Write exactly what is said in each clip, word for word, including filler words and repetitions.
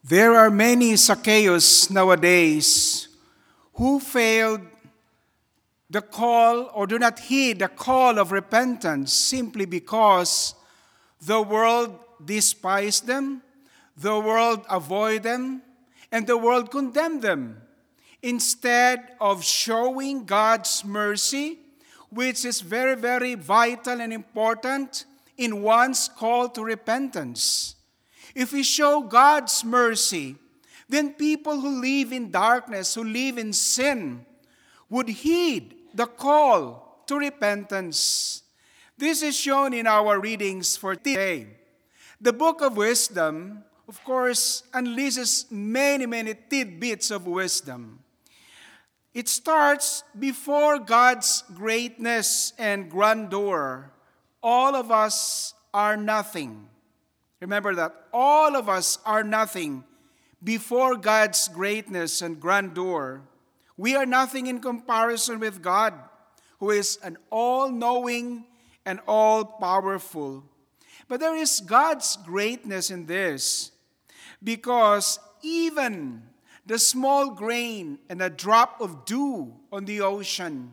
There are many Zacchaeus nowadays who failed the call or do not heed the call of repentance simply because the world despised them, the world avoid them, and the world condemned them. Instead of showing God's mercy, which is very, very vital and important in one's call to repentance. If we show God's mercy, then people who live in darkness, who live in sin, would heed the call to repentance. This is shown in our readings for today. The Book of Wisdom, of course, unleashes many, many tidbits of wisdom. It starts before God's greatness and grandeur. All of us are nothing. Remember that. All of us are nothing before God's greatness and grandeur. We are nothing in comparison with God, who is an all-knowing and all-powerful. But there is God's greatness in this, because even the small grain and a drop of dew on the ocean,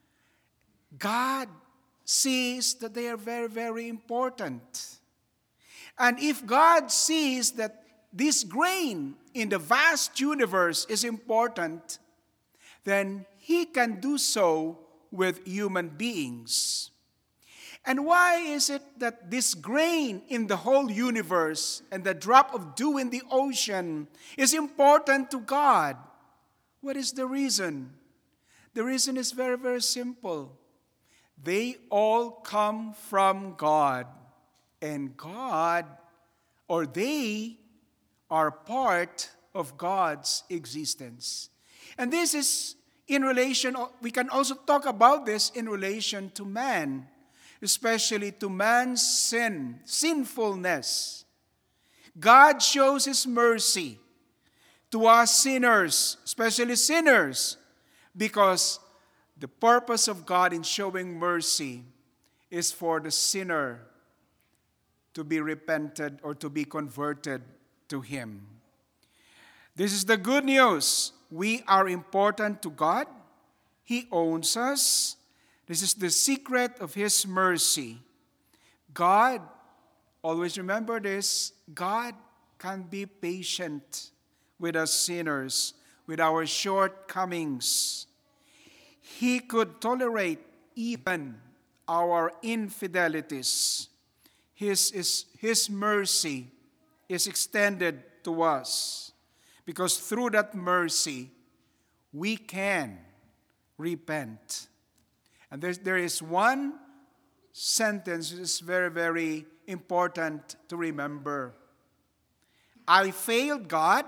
God sees that they are very, very important. And if God sees that this grain in the vast universe is important, then He can do so with human beings. And why is it that this grain in the whole universe and the drop of dew in the ocean is important to God? What is the reason? The reason is very, very simple. They all come from God. And God, or they, are part of God's existence. And this is in relation, we can also talk about this in relation to man, especially to man's sin, sinfulness. God shows His mercy to us sinners, especially sinners, because the purpose of God in showing mercy is for the sinner to be repented or to be converted to Him. This is the good news. We are important to God. He owns us. This is the secret of His mercy. God, always remember this, God can be patient with us sinners, with our shortcomings. He could tolerate even our infidelities. His, his, his mercy is extended to us, because through that mercy, we can repent. And there, there is one sentence that is very, very important to remember. I failed God,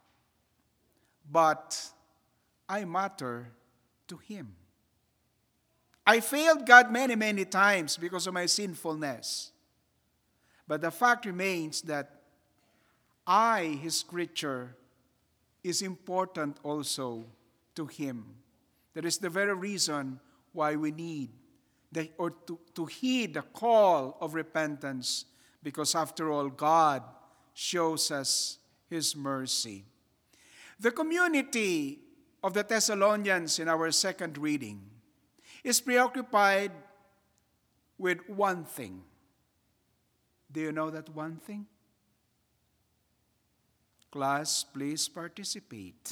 but I matter to Him. I failed God many, many times because of my sinfulness. But the fact remains that I, His creature, is important also to Him. That is the very reason why we need the, or to, to heed the call of repentance, because after all, God shows us His mercy. The community of the Thessalonians in our second reading is preoccupied with one thing. Do you know that one thing? Class, please participate.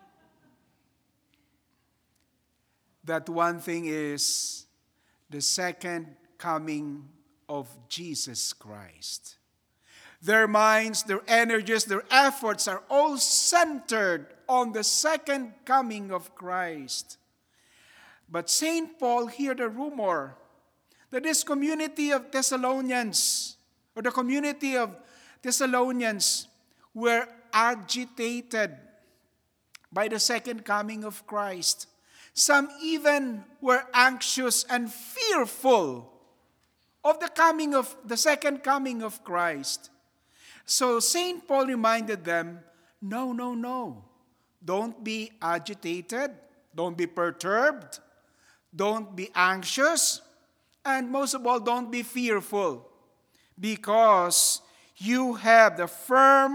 That one thing is the second coming of Jesus Christ. Their minds, their energies, their efforts are all centered on the second coming of Christ. But Saint Paul heard a rumor that this community of Thessalonians, or the community of Thessalonians, were agitated by the second coming of Christ. Some even were anxious and fearful of the coming of the second coming of Christ. So Saint Paul reminded them, no, no, no. Don't be agitated. Don't be perturbed. Don't be anxious. And most of all, don't be fearful. Because you have the firm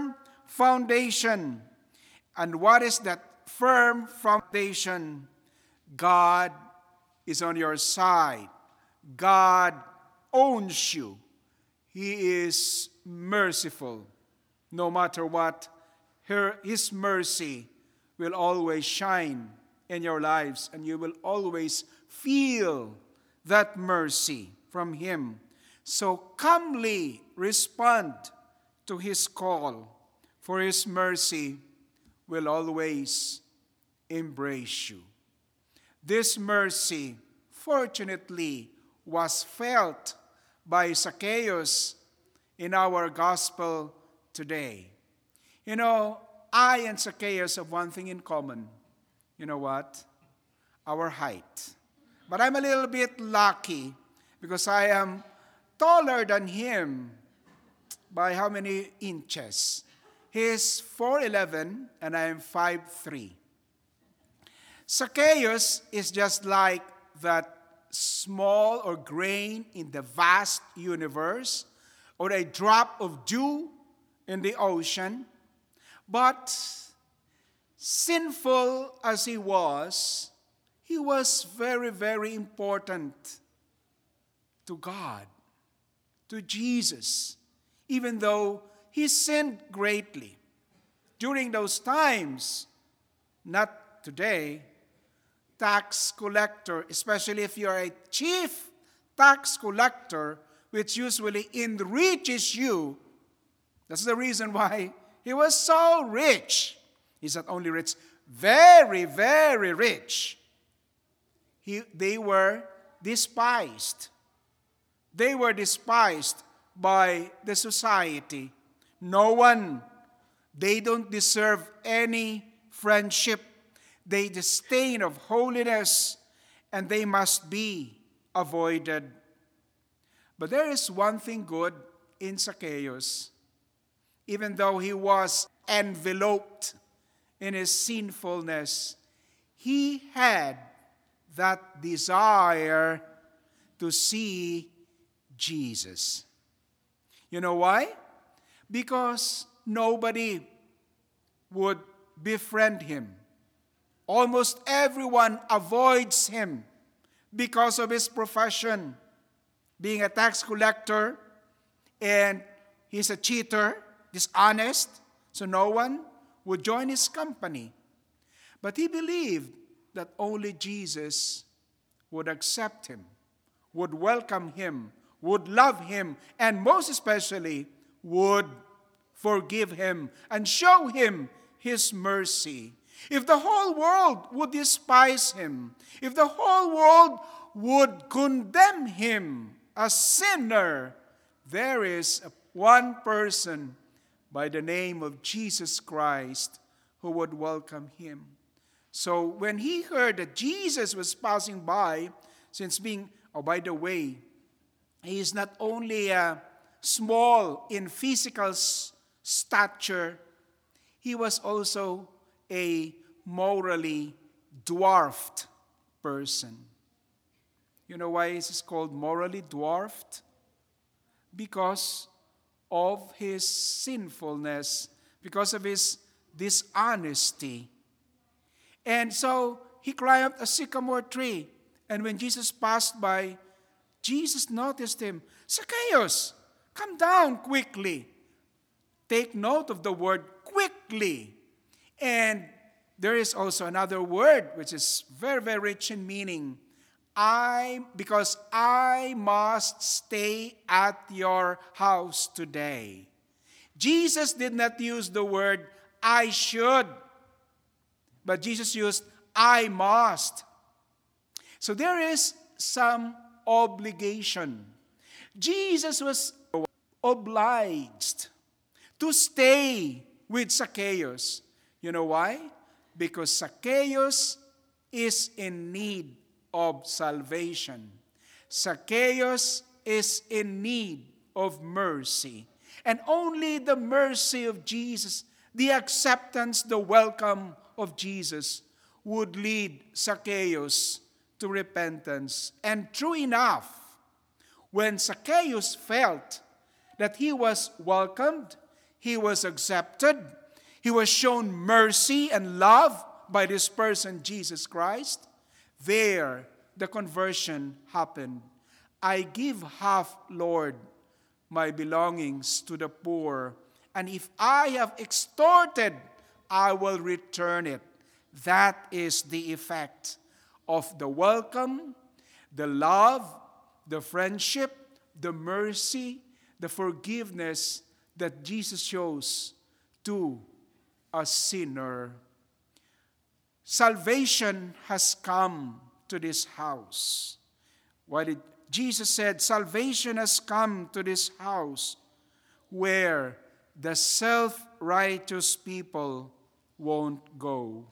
foundation. And what is that firm foundation? God is on your side. God owns you. He is merciful. No matter what, her, His mercy will always shine in your lives, and you will always feel that mercy from Him. So calmly respond to His call, for His mercy will always embrace you. This mercy, fortunately, was felt by Zacchaeus in our gospel today. You know, I and Zacchaeus have one thing in common. You know what? Our height. But I'm a little bit lucky because I am taller than him by how many inches? He is four eleven and I am five three. Zacchaeus is just like that small or grain in the vast universe, or a drop of dew in the ocean. But sinful as he was, he was very, very important to God, to Jesus, even though he sinned greatly. During those times, not today, tax collector, especially if you're a chief tax collector, which usually enriches you. That's the reason why he was so rich. He's not only rich, very, very rich. He, they were despised. They were despised by the society. No one, they don't deserve any friendship. They disdain of holiness, and they must be avoided. But there is one thing good in Zacchaeus. Even though he was enveloped in his sinfulness, he had that desire to see Jesus. You know why? Because nobody would befriend him. Almost everyone avoids him because of his profession, being a tax collector, and he's a cheater, dishonest, so no one would join his company. But he believed that only Jesus would accept him, would welcome him, would love him, and most especially would forgive him and show him his mercy. If the whole world would despise him, if the whole world would condemn him as sinner, there is one person by the name of Jesus Christ who would welcome him. So when he heard that Jesus was passing by, since being, oh, by the way, he is not only uh, small in physical stature, he was also a morally dwarfed person. You know why this is called morally dwarfed? Because of his sinfulness, because of his dishonesty. And so he climbed a sycamore tree. And when Jesus passed by, Jesus noticed him. Zacchaeus, come down quickly. Take note of the word quickly. And there is also another word which is very, very rich in meaning. I, because I must stay at your house today. Jesus did not use the word I should, but Jesus used I must. So there is some obligation. Jesus was obliged to stay with Zacchaeus. You know why? Because Zacchaeus is in need of salvation. Zacchaeus is in need of mercy. And only the mercy of Jesus, the acceptance, the welcome of Jesus would lead Zacchaeus to repentance. And true enough, when Zacchaeus felt that he was welcomed, he was accepted, He was shown mercy and love by this person, Jesus Christ. There, the conversion happened. I give half, Lord, my belongings to the poor, and if I have extorted, I will return it. That is the effect of the welcome, the love, the friendship, the mercy, the forgiveness that Jesus shows to a sinner. Salvation has come to this house. What did Jesus said, salvation has come to this house where the self-righteous people won't go.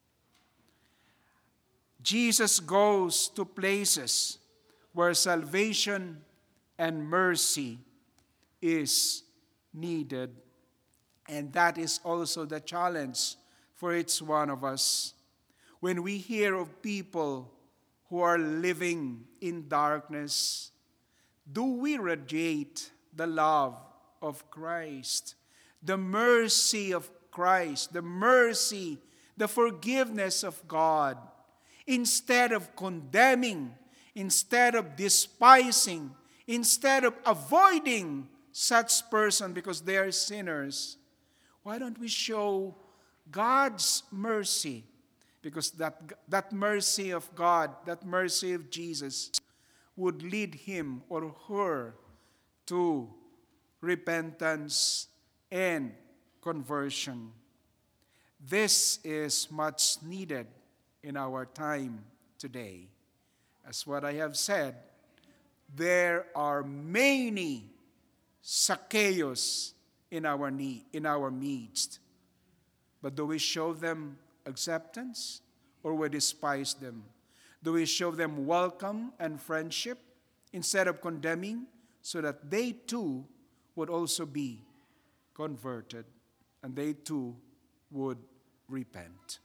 Jesus goes to places where salvation and mercy is needed. And that is also the challenge for each one of us. When we hear of people who are living in darkness, do we radiate the love of Christ, the mercy of Christ, the mercy, the forgiveness of God, instead of condemning, instead of despising, instead of avoiding such person because they are sinners? Why don't we show God's mercy? Because that, that mercy of God, that mercy of Jesus would lead him or her to repentance and conversion. This is much needed in our time today. As what I have said, there are many Zacchaeus in our need, in our midst. But do we show them acceptance, or we despise them? Do we show them welcome and friendship instead of condemning, so that they too would also be converted and they too would repent?